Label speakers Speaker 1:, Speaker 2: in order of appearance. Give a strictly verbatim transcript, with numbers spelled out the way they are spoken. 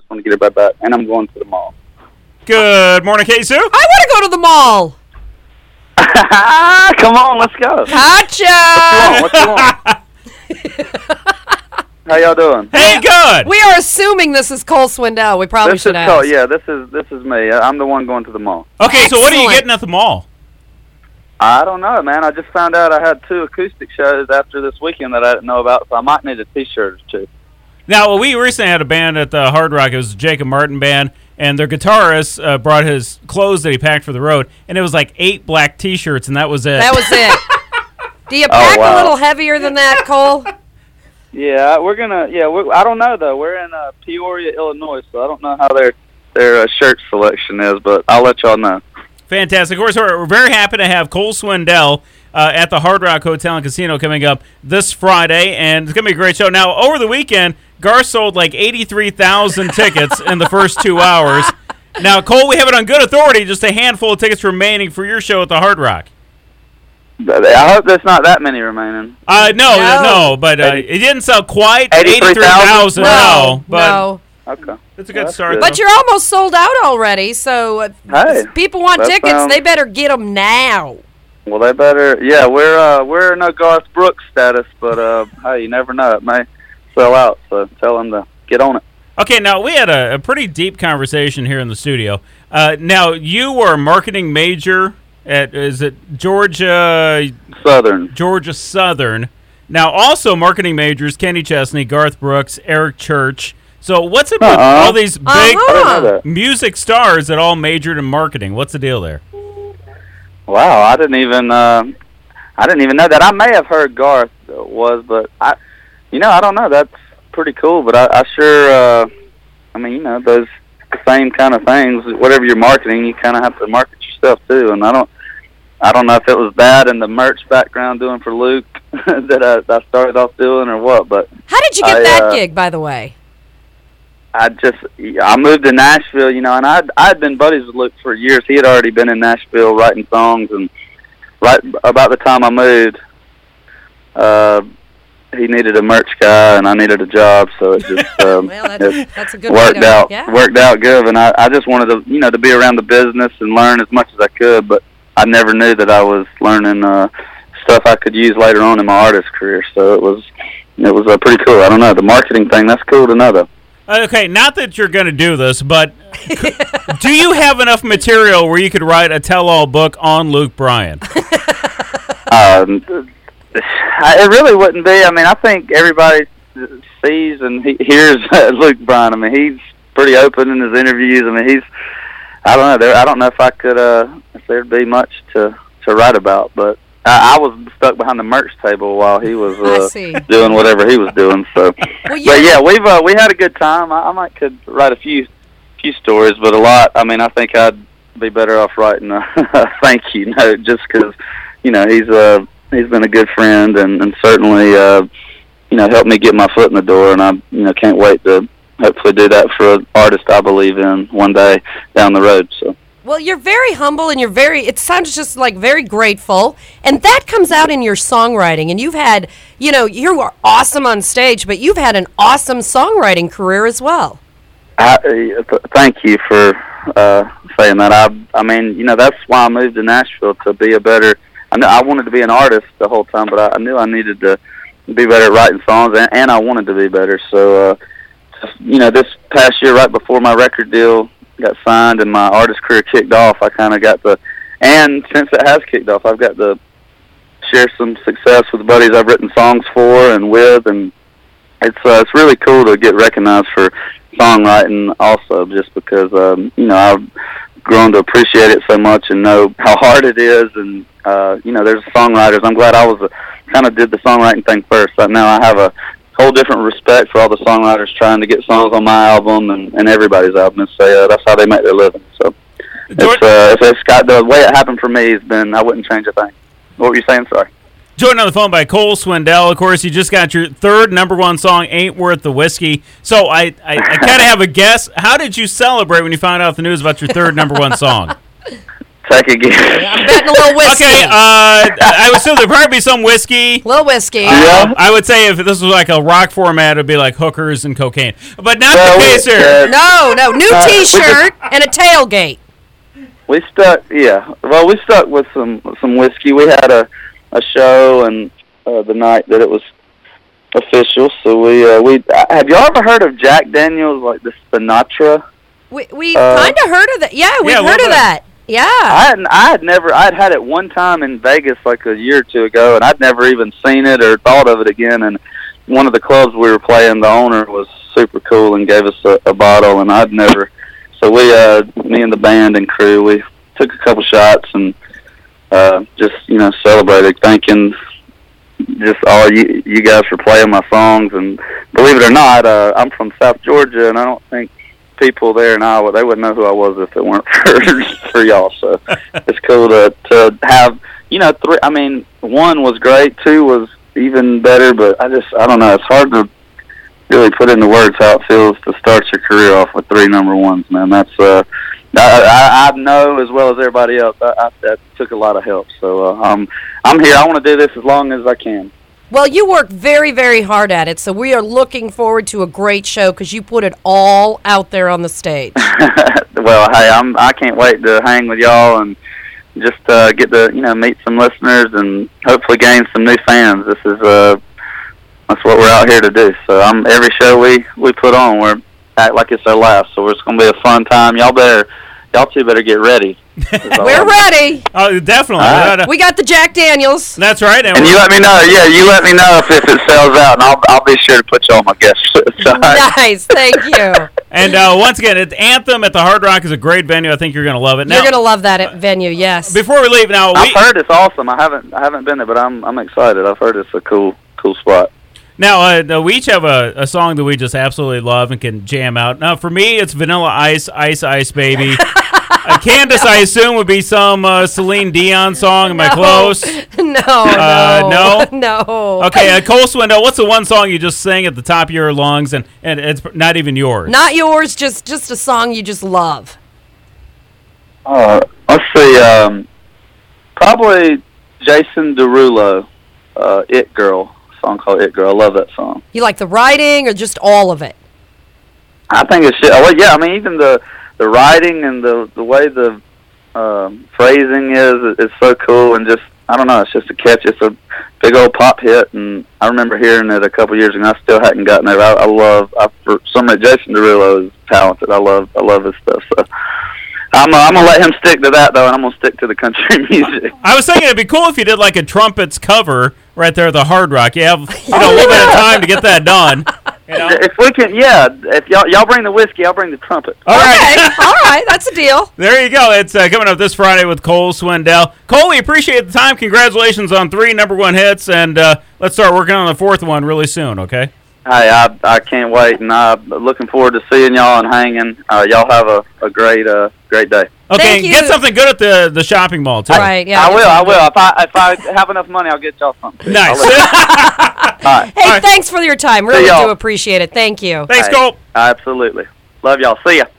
Speaker 1: want to get everybody back, and I'm going to the mall.
Speaker 2: Good morning, K-Sue.
Speaker 3: I want to go to the mall.
Speaker 1: Come on, let's go.
Speaker 3: Gotcha.
Speaker 1: What you want? What you want? How y'all doing?
Speaker 2: Hey, good.
Speaker 3: We are assuming this is Cole Swindell. We probably
Speaker 1: This
Speaker 3: should
Speaker 1: is
Speaker 3: ask.
Speaker 1: Cole. Yeah, this is this is me. I'm the one going to the mall.
Speaker 2: Okay, so what are you
Speaker 3: Excellent.
Speaker 2: getting at the mall?
Speaker 1: I don't know, man. I just found out I had two acoustic shows after this weekend that I didn't know about, so I might need a T-shirt or two.
Speaker 2: Now, we recently had a band at the Hard Rock. It was the Jacob Martin Band, and their guitarist uh, brought his clothes that he packed for the road, and it was like eight black T-shirts, and that was it.
Speaker 3: That was it. Do you pack
Speaker 1: wow.
Speaker 3: a little heavier than that, Cole?
Speaker 1: Yeah, we're gonna. Yeah, we're, I don't know though. We're in uh, Peoria, Illinois, so I don't know how their their uh, shirt selection is, but I'll let y'all know.
Speaker 2: Fantastic. Of course, we're, we're very happy to have Cole Swindell uh, at the Hard Rock Hotel and Casino coming up this Friday, and it's going to be a great show. Now, over the weekend, Garth sold like eighty-three thousand tickets in the first two hours. Now, Cole, we have it on good authority, just a handful of tickets remaining for your show at the Hard Rock.
Speaker 1: I hope there's not that many remaining.
Speaker 2: Uh, no, no,
Speaker 3: No.
Speaker 2: but uh, it didn't sell quite
Speaker 1: eighty-three
Speaker 2: eighty-three thousand, no, but
Speaker 3: no.
Speaker 1: Okay.
Speaker 2: it's a good
Speaker 1: That's
Speaker 2: start.
Speaker 1: good.
Speaker 2: though.
Speaker 3: But you're almost sold out already, so if
Speaker 1: Hey,
Speaker 3: people want
Speaker 1: that
Speaker 3: tickets,
Speaker 1: sounds-
Speaker 3: they better get them now.
Speaker 1: Well, they better. Yeah, we're uh, we're no Garth Brooks status, but uh, hey, you never know. It may sell out, so tell them to get on it.
Speaker 2: Okay, now we had a, a pretty deep conversation here in the studio. Uh, now, you were a marketing major at, is it Georgia
Speaker 1: Southern.
Speaker 2: Georgia Southern? Now, also marketing majors, Kenny Chesney, Garth Brooks, Eric Church. So what's it with
Speaker 1: Uh-uh.
Speaker 2: all these big
Speaker 3: Uh-huh.
Speaker 1: I didn't know that.
Speaker 2: music stars that all majored in marketing? What's the deal there?
Speaker 1: Wow, I didn't even uh, I didn't even know that. I may have heard Garth was, but I, you know, I don't know. That's pretty cool. But I, I sure, uh, I mean, you know, those same kind of things. Whatever you're marketing, you kind of have to market yourself too. And I don't, I don't know if it was that and the merch background doing for Luke that I, I started off doing or what. But
Speaker 3: How did you get
Speaker 1: I,
Speaker 3: that
Speaker 1: uh,
Speaker 3: gig, by the way?
Speaker 1: I just, I moved to Nashville, you know, and I'd, I'd been buddies with Luke for years. He had already been in Nashville writing songs, and right about the time I moved, uh, he needed a merch guy, and I needed a job, so it just um,
Speaker 3: Well, that's,
Speaker 1: it
Speaker 3: that's a good way
Speaker 1: worked
Speaker 3: to,
Speaker 1: out,
Speaker 3: yeah.
Speaker 1: worked out good. And I, I just wanted to, you know, to be around the business and learn as much as I could, but I never knew that I was learning uh, stuff I could use later on in my artist career, so it was, it was uh, pretty cool. I don't know, the marketing thing, that's cool to know, though.
Speaker 2: Okay, not that you're going to do this, but do you have enough material where you could write a tell-all book on Luke Bryan?
Speaker 1: Um, I- it really wouldn't be. I mean, I think everybody sees and he hears uh, Luke Bryan. I mean, he's pretty open in his interviews. I mean, he's, I don't know, there, I don't know if I could, uh, if there'd be much to, to write about, but I, I was stuck behind the merch table while he was
Speaker 3: I
Speaker 1: uh,
Speaker 3: see.
Speaker 1: doing whatever he was doing. So,
Speaker 3: Well, you-
Speaker 1: but yeah, we've uh, we had a good time. I, I might could write a few few stories, but a lot. I mean, I think I'd be better off writing a, a thank you note, just because, you know, he's uh he's been a good friend and, and certainly uh you know helped me get my foot in the door, and I you know can't wait to hopefully do that for an artist I believe in one day down the road. So.
Speaker 3: Well, you're very humble, and you're very, it sounds just like very grateful, and that comes out in your songwriting. And you've had, you know, you are awesome on stage, but you've had an awesome songwriting career as well.
Speaker 1: I, uh, th- thank you for uh, saying that. I, I mean, you know, that's why I moved to Nashville, to be a better. I knew I wanted to be an artist the whole time, but I, I knew I needed to be better at writing songs, and, and I wanted to be better. So, uh, you know, this past year, right before my record deal got signed and my artist career kicked off, I kind of got the, and since it has kicked off, I've got to share some success with buddies I've written songs for and with, and it's uh, it's really cool to get recognized for songwriting also, just because um, you know I've grown to appreciate it so much and know how hard it is, and uh, you know there's songwriters. I'm glad I was a, kind of did the songwriting thing first. But now I have a whole different respect for all the songwriters trying to get songs on my album and, and everybody's album, and say uh, that's how they make their living. So it's uh, it's, it's got the way it happened for me has been, I wouldn't change a thing. What were you saying? Sorry.
Speaker 2: Joined on the phone by Cole Swindell. Of course, you just got your third number one song, Ain't Worth the Whiskey. So I, I, I kind of have a guess. How did you celebrate when you found out the news about your third number one song?
Speaker 1: Take a guess.
Speaker 3: I'm betting a little whiskey.
Speaker 2: Okay, uh, I would assume there'd probably be some whiskey.
Speaker 3: little whiskey.
Speaker 1: Yeah.
Speaker 2: I would say if this was like a rock format, it'd be like hookers and cocaine. But not
Speaker 1: Well,
Speaker 2: the
Speaker 1: we-
Speaker 2: case here.
Speaker 1: uh,
Speaker 3: No, no. New
Speaker 1: Uh, we
Speaker 3: T-shirt and a tailgate.
Speaker 1: We stuck, yeah. Well, we stuck with some some whiskey. We had a a show and uh, the night that it was official. So we uh, we have y'all ever heard of Jack Daniels, like the Sinatra?
Speaker 3: We we
Speaker 1: Uh,
Speaker 3: kind of heard of that. Yeah, we've
Speaker 2: Yeah,
Speaker 3: heard
Speaker 2: what
Speaker 3: of
Speaker 2: about-
Speaker 3: that. Yeah.
Speaker 1: I hadn't, I had never, I'd had it one time in Vegas like a year or two ago, and I'd never even seen it or thought of it again. And one of the clubs we were playing, the owner was super cool and gave us a, a bottle, and I'd never. So we, uh, me and the band and crew, we took a couple shots and uh, just, you know, celebrated, thanking just all you, you guys for playing my songs. And believe it or not, uh, I'm from South Georgia, and I don't think people there in Iowa, they wouldn't know who I was if it weren't for for y'all. So it's cool to to have, you know, three. I mean, one was great, two was even better, but I just I don't know. It's hard to really put into words how it feels to start your career off with three number ones, man. That's uh, I, I I know as well as everybody else. I, I, that took a lot of help. So uh, um, I'm here. I want to do this as long as I can.
Speaker 3: Well, you work very, very hard at it, so we are looking forward to a great show because you put it all out there on the stage.
Speaker 1: Well, hey, I'm I can't wait to hang with y'all and just uh, get to you know meet some listeners and hopefully gain some new fans. This is uh that's what we're out here to do. So I'm every show we we put on, we're act like it's our last. So it's gonna be a fun time. Y'all better y'all two better get ready.
Speaker 3: We're ready.
Speaker 2: Oh, definitely.
Speaker 1: All right.
Speaker 2: Uh,
Speaker 3: We got the Jack Daniels.
Speaker 2: That's right. And
Speaker 1: And you let me know. Yeah, you let me know if, if it sells out, and I'll I'll be sure to put you on my guest list. All right?
Speaker 3: Nice. Thank you.
Speaker 2: And uh, once again, it's Anthem at the Hard Rock is a great venue. I think you're going to love it. Now,
Speaker 3: You're going to love that at venue, yes.
Speaker 2: before we leave, now we,
Speaker 1: I've heard it's awesome. I haven't I haven't been there, but I'm I'm excited. I've heard it's a cool cool spot.
Speaker 2: now uh, we each have a, a song that we just absolutely love and can jam out. Now, for me, it's Vanilla Ice, Ice Ice Baby. uh, Candace, I assume, would be some uh, Celine Dion song. Am I
Speaker 3: No.
Speaker 2: close?
Speaker 3: No,
Speaker 2: Uh,
Speaker 3: no.
Speaker 2: no?
Speaker 3: No.
Speaker 2: Okay, uh, Cole Swindell, what's the one song you just sing at the top of your lungs, and, and it's not even yours?
Speaker 3: Not yours, just just a song you just love.
Speaker 1: Uh, let's see. Um, probably Jason Derulo, uh, "It Girl," a song called "It Girl." I love that song.
Speaker 3: You like the writing or just all of it?
Speaker 1: I think it's shit. Well, yeah. I mean, even the the writing and the the way the um, phrasing is is so cool, and just I don't know. It's just a catch. It's a big old pop hit, and I remember hearing it a couple years ago. And I still hadn't gotten it. I, I love. I, for some reason, Jason Derulo is talented. I love. I love his stuff. So. I'm, uh, I'm going to let him stick to that, though, and I'm going to stick to the country music.
Speaker 2: I was thinking it'd be cool if you did like a trumpets cover right there at the Hard Rock. You have you know, a little bit of time to get that done. You know?
Speaker 1: If we can, yeah, if y'all, y'all bring the whiskey, I'll bring the trumpet.
Speaker 2: All right.
Speaker 3: Okay, all right, that's a deal.
Speaker 2: There you go. It's uh, coming up this Friday with Cole Swindell. Cole, we appreciate the time. Congratulations on three number one hits, and uh, let's start working on the fourth one really soon, okay?
Speaker 1: Hey, I I can't wait, and I'm looking forward to seeing y'all and hanging. Uh, y'all have a, a great uh, great day.
Speaker 2: Okay,
Speaker 3: Thank you.
Speaker 2: get something good at the, the shopping mall, too.
Speaker 3: Right, yeah.
Speaker 1: I will, I will. If I if I have enough money, I'll get y'all something.
Speaker 2: Nice.
Speaker 1: I'll let- All right.
Speaker 3: Hey,
Speaker 2: All right.
Speaker 3: thanks for your time. Really
Speaker 1: y'all.
Speaker 3: do appreciate it. Thank you.
Speaker 2: Thanks,
Speaker 1: Hey,
Speaker 2: Cole.
Speaker 1: absolutely. Love y'all. See ya.